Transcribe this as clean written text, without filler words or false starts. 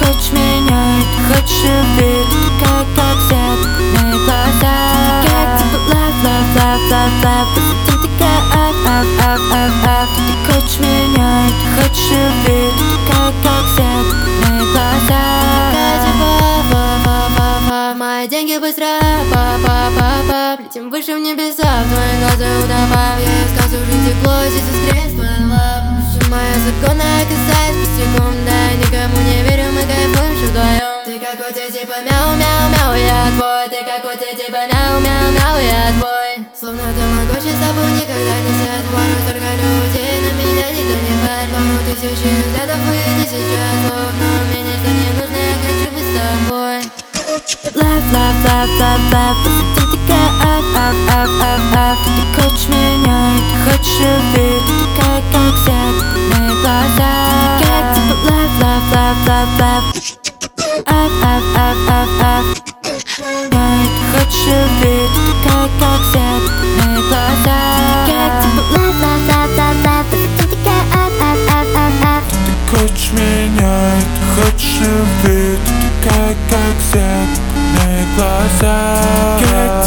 хочешь меня, ты хочешь любить, такая, как зеркальные глаза. Я типа love, позитив такая Ты хочешь меня, ты хочешь любить, такая, как зеркальные глаза. Такая типа мои деньги быстро летим выше в небеса, в твои глаза утопав. Я искал уже тепло, здесь искрит твой лав. Моя законная касаясь по секунда. Никому не верю, мы кайфуем же вдвоем. Ты как котя типа мяу-мяу-мяу, я твой. Ты как котя типа мяу-мяу-мяу, я твой. Словно тамагочи с тобой никогда не сядь. Порой столько людей, на меня никто не хватит. Пару тысячи взглядов и тысячи слов, но мне ничто не нужно, я хочу быть с тобой. Love, позитив такая Ты хочешь меня, ты хочешь любить, такая, как зеркальные глаза. Я типа love Ты хочешь любить, такая, как зеркальные глаза. Я типа love позитив такая Ты хочешь меня, ты хочешь любить, такая, как зеркальные глаза.